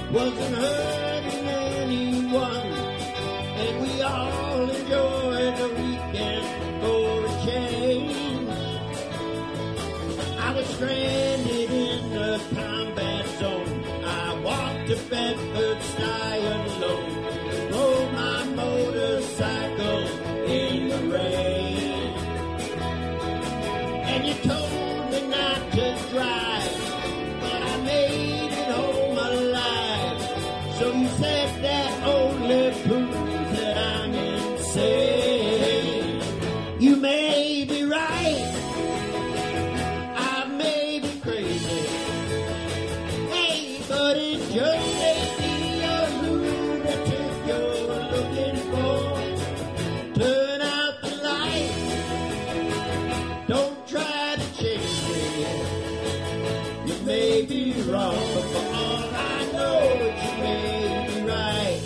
wasn't hurting anyone, and we all enjoyed the weekend for a change. I was stranded in the combat zone. I walked to Bedford Stuyvesant alone, rode my motorcycle in the rain. And you told me not to drive, but I made it home alive. So you said that only proves that I'm insane. You may be right, I may be crazy, hey, but it just may be a lunatic you're looking for. Turn out the light, don't try to change me. You may be wrong, but for all I know, you may be right.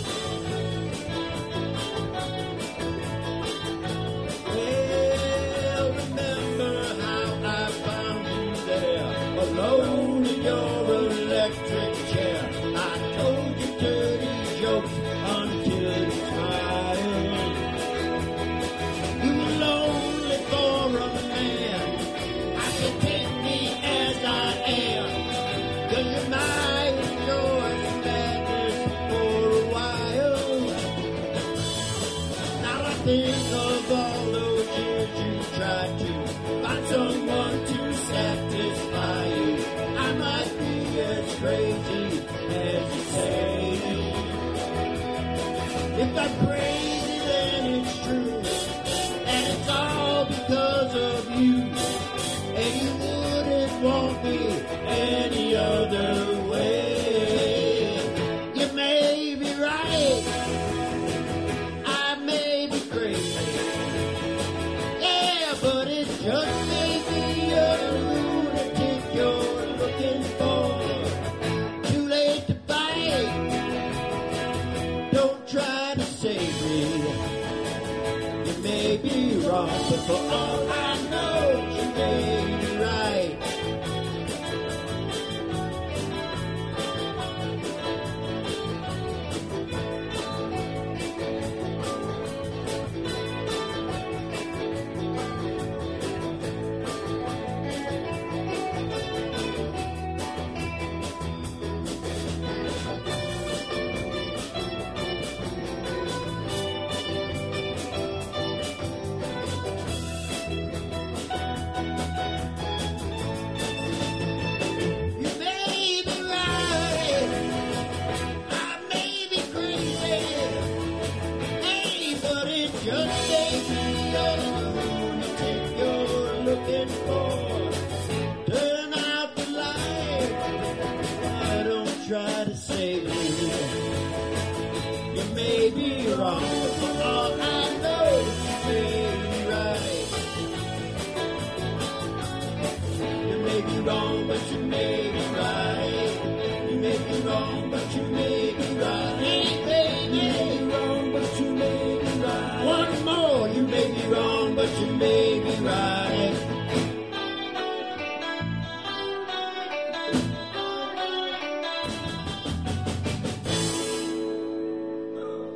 Well, remember how I found you there, alone in your electric chair. I told you dirty jokes until you smiled. You were lonely for a man. I said, take me as I am, 'cause you might enjoy the madness for a while. Now I think of all those years you tried to find someone to satisfy you. I might be as crazy as you say. If I'm crazy, then it's true, and it's all because of you. And you wouldn't want me any other way. You may be right, I may be crazy, yeah, but it just may be a lunatic you're looking for. Too late to fight, don't try to save me. You may be wrong, but for all I know, you may be right. You may be right, I may be crazy, hey, but it just may be a lunatic you're looking for. Turn out the light, why don't try to save me. You may be wrong, but for all I know, you may be right. You may be wrong, but you may be right. You may be wrong, but you may be right. Hey, baby, you may be wrong, but you may be right. One more, you may be wrong, but you may be right.